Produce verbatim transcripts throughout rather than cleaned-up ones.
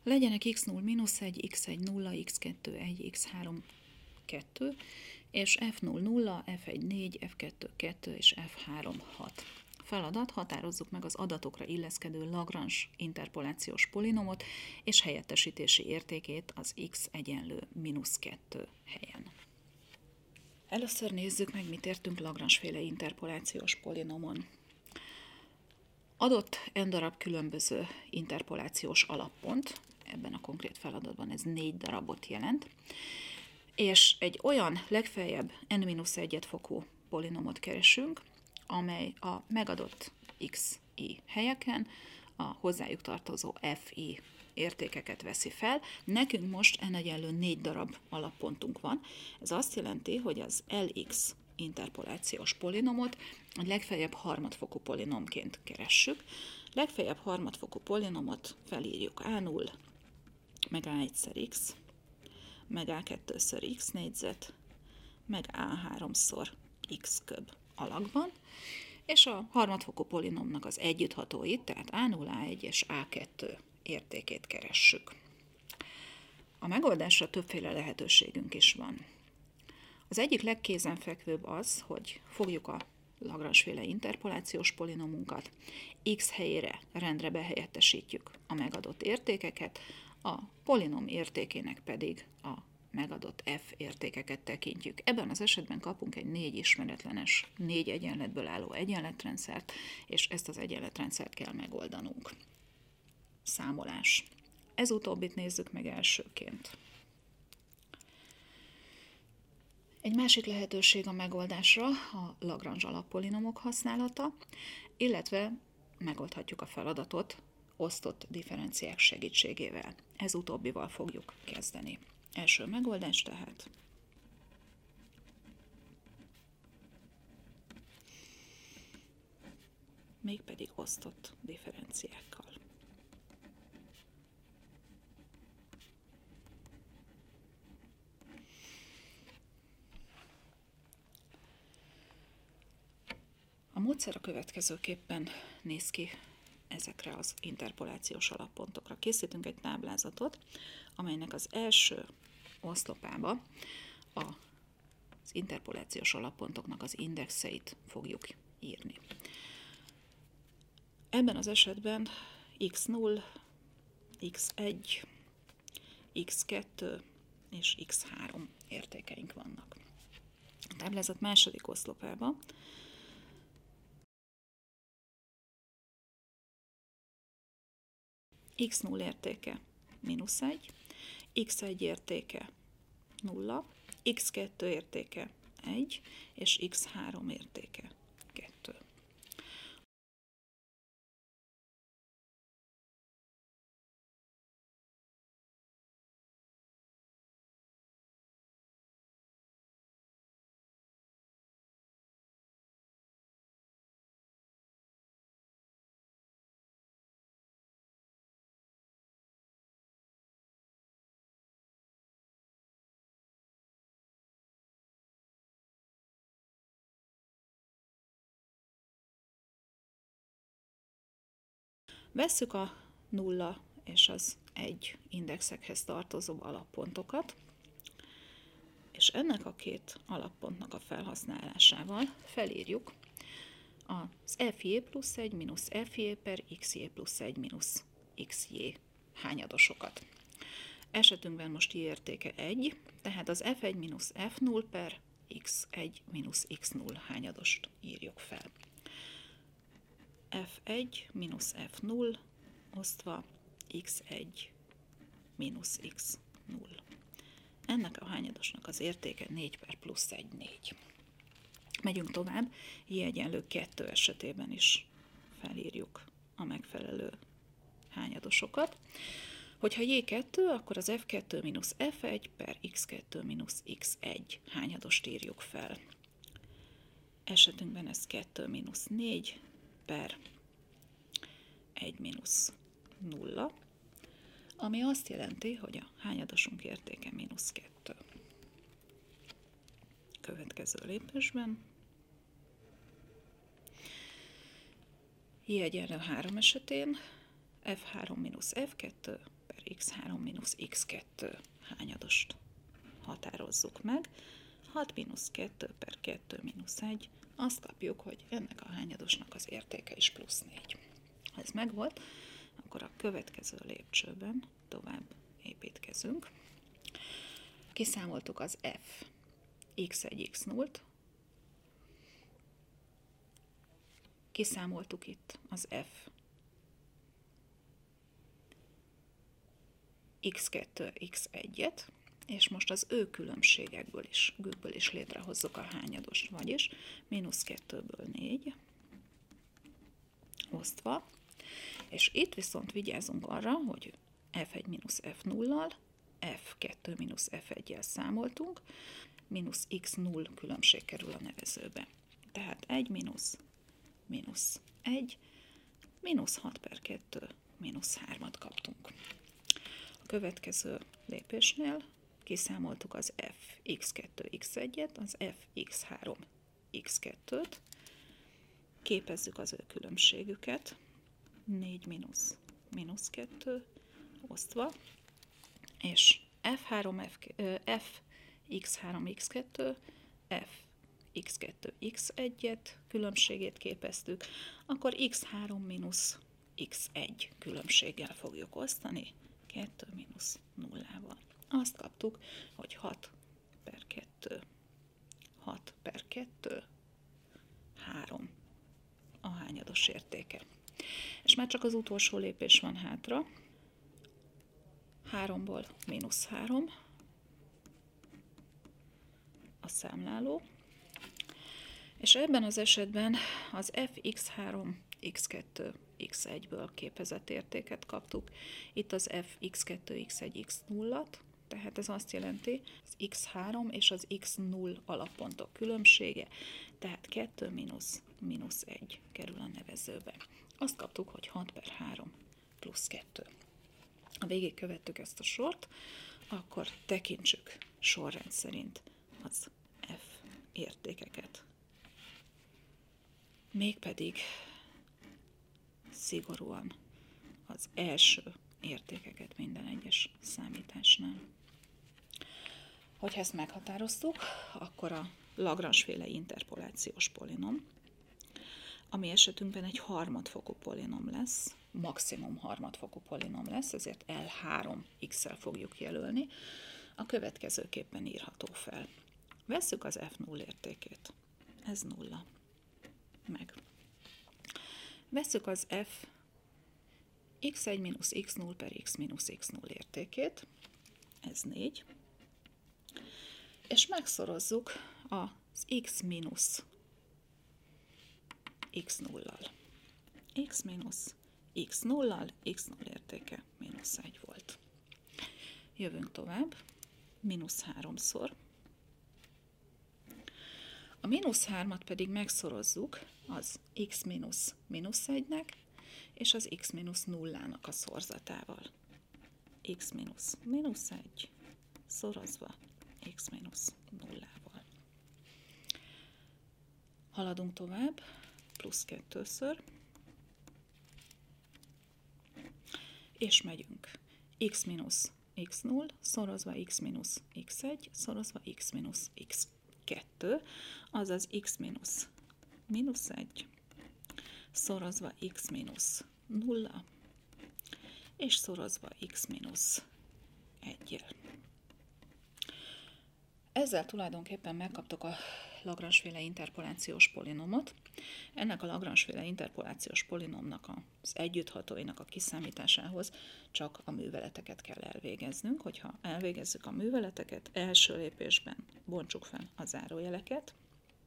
Legyenek x null mínusz egy, x egy nulla, x kettő egy, x három kettő, és f null nulla, f egy négy, f kettő kettő és f három hat. Feladat: határozzuk meg az adatokra illeszkedő Lagrange interpolációs polinomot és helyettesítési értékét az x egyenlő mínusz kettő helyen. Először nézzük meg, mit értünk Lagrange-féle interpolációs polinomon. Adott n darab különböző interpolációs alappont, ebben a konkrét feladatban ez négy darabot jelent, és egy olyan legfeljebb n mínusz egy fokú polinomot keresünk, amely a megadott xi helyeken a hozzájuk tartozó fi értékeket veszi fel. Nekünk most n egyenlő négy darab alappontunk van. Ez azt jelenti, hogy az Lx interpolációs polinomot egy legfeljebb harmadfokú polinomként keressük. Legfeljebb harmadfokú polinomot felírjuk á null, meg á egyszer x, meg á kettőször x négyzet, meg á háromszor x köb alakban, és a harmadfokú polinomnak az együtthatóit, tehát á null, á egy és á kettő értékét keressük. A megoldásra többféle lehetőségünk is van. Az egyik legkézenfekvőbb az, hogy fogjuk a Lagrange-féle interpolációs polinomunkat, x helyére rendre behelyettesítjük a megadott értékeket, a polinom értékének pedig a megadott f értékeket tekintjük. Ebben az esetben kapunk egy négy ismeretlenes, négy egyenletből álló egyenletrendszert, és ezt az egyenletrendszert kell megoldanunk. Számolás. Ez utóbbit nézzük meg elsőként. Egy másik lehetőség a megoldásra a Lagrange alappolinomok használata, illetve megoldhatjuk a feladatot osztott differenciák segítségével. Ez utóbbival fogjuk kezdeni. Első megoldás tehát. Mégpedig osztott differenciákkal. A módszer a következőképpen néz ki ezekre az interpolációs alappontokra. Készítünk egy táblázatot, amelynek az első oszlopába az interpolációs alappontoknak az indexeit fogjuk írni. Ebben az esetben x null, x egy, x kettő és x három értékeink vannak. A táblázat második oszlopába x null értéke mínusz egy, x egy értéke nulla, x kettő értéke egy, és x három értéke kettő. Vesszük a nulla és az egy indexekhez tartozó alappontokat, és ennek a két alappontnak a felhasználásával felírjuk az fi plusz egy mínusz fi per xj plusz egy mínusz xj hányadosokat. Esetünkben most j értéke egy, tehát az f egy mínusz f null per x egy mínusz x null hányadost írjuk fel. f egy mínusz f null osztva x egy mínusz x null. Ennek a hányadosnak az értéke négy per plusz egy, négy. Megyünk tovább, j egyenlő kettő esetében is felírjuk a megfelelő hányadosokat. Hogyha j kettő, akkor az f kettő mínusz f egy per x kettő mínusz x egy hányadost írjuk fel. Esetünkben ez kettő mínusz négy per egy mínusz nulla, ami azt jelenti, hogy a hányadosunk értéke mínusz kettő. Következő lépésben j egyenlő három esetén f három mínusz f kettő per x három mínusz x kettő hányadost határozzuk meg. hat mínusz kettő per kettő mínusz egy, azt kapjuk, hogy ennek a hányadosnak az értéke is plusz négy. Ha ez megvolt, akkor a következő lépcsőben tovább építkezünk. Kiszámoltuk az f x egy x null-t, kiszámoltuk itt az f x kettő x egyet, és most az ő különbségekből is, gőgből is létrehozzuk a hányadost, vagyis mínusz kettőből négy osztva, és itt viszont vigyázzunk arra, hogy f egy mínusz f nullal, f kettő mínusz f egyel számoltunk, mínusz x null különbség kerül a nevezőbe. Tehát egy mínusz, mínusz egy, mínusz hat per kettő, mínusz hármat kaptunk. A következő lépésnél kiszámoltuk az f x kettő x egyet, az f x három x kettőt, képezzük az ő különbségüket, négy mínusz, mínusz kettő osztva, és f három f, f x három x kettő, f x kettő x egyet különbségét képeztük, akkor x három mínusz x egy különbséggel fogjuk osztani, kettő mínusz nullával. Azt kaptuk, hogy hat per kettő, hat per kettő, három a hányados értéke. És már csak az utolsó lépés van hátra. háromból mínusz három a számláló, és ebben az esetben az f x három x kettő x egyből képezett értéket kaptuk. Itt az f x kettő x egy x nullat, tehát ez azt jelenti, az x három és az x null alappontok különbsége, tehát kettő mínusz mínusz egy kerül a nevezőbe. Azt kaptuk, hogy hat per három plusz kettő. Ha végig követtük ezt a sort, akkor tekintsük sorrend szerint az f értékeket. Mégpedig szigorúan az első értékeket minden egyes számításnál. Hogyha ezt meghatároztuk, akkor a Lagrange-féle interpolációs polinom, ami esetünkben egy harmadfokú polinom lesz, maximum harmadfokú polinom lesz, ezért L három x-szel fogjuk jelölni, a következőképpen írható fel. Vesszük az f null értékét. Ez nulla. Meg. Vesszük az f x egy mínusz x null per x mínusz x null értékét. Ez négy. És megszorozzuk az x mínusz x nullal. X mínusz x nullal, x null értéke mínusz egy volt. Jövünk tovább, mínusz háromszor. A mínusz hármat pedig megszorozzuk az x mínusz mínusz egynek és az x mínusz nullának a szorzatával. X mínusz mínusz egy szorozva x mínusz nullával. Haladunk tovább, plusz kettőször, és megyünk. X mínusz x null szorozva x mínusz x egy szorozva x mínusz x kettő, azaz x mínusz mínusz egy szorozva x mínusz nulla, és szorozva x mínusz egyel. Ezzel tulajdonképpen megkaptuk a Lagrange-féle interpolációs polinomot. Ennek a Lagrange-féle interpolációs polinomnak az együtthatóinak a kiszámításához csak a műveleteket kell elvégeznünk. Hogyha elvégezzük a műveleteket, első lépésben bontsuk fel a zárójeleket,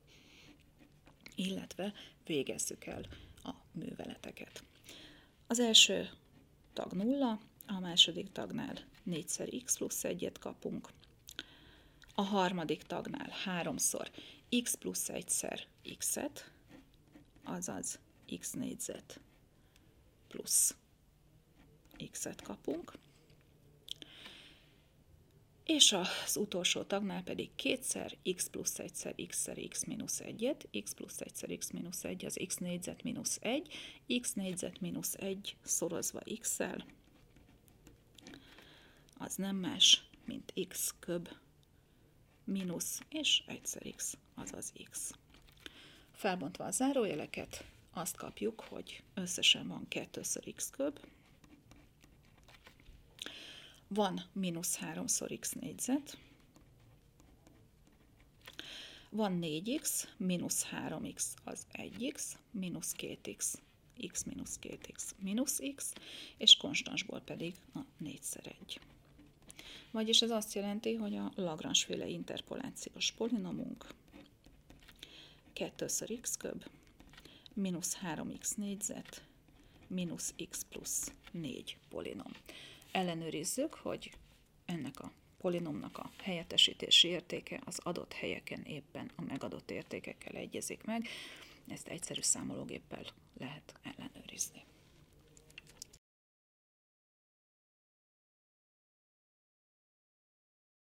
illetve végezzük el a műveleteket. Az első tag nulla, a második tagnál négyszer x plusz egyet kapunk, a harmadik tagnál háromszor x plusz egyszer x-et, azaz x négyzet plusz x-et kapunk, és az utolsó tagnál pedig kétszer x plusz egyszer x-szer x mínusz egyet, x plusz egyszer x mínusz egy az x négyzet mínusz egy, x négyzet mínusz egy szorozva x-szel, az nem más, mint x köb mínusz és egyszer x, azaz x. Felbontva a zárójeleket, azt kapjuk, hogy összesen van kettőször x köb, van mínusz háromszor x négyzet, van négy x, mínusz három x az egy x, mínusz két x, x mínusz két x, mínusz x, és konstansból pedig a négyszer egy. Vagyis ez azt jelenti, hogy a Lagrange-féle interpolációs polinomunk kettőször x köb, mínusz három x négyzet, mínusz x plusz négy polinom. Ellenőrizzük, hogy ennek a polinomnak a helyettesítési értéke az adott helyeken éppen a megadott értékekkel egyezik meg. Ezt egyszerű számológéppel lehet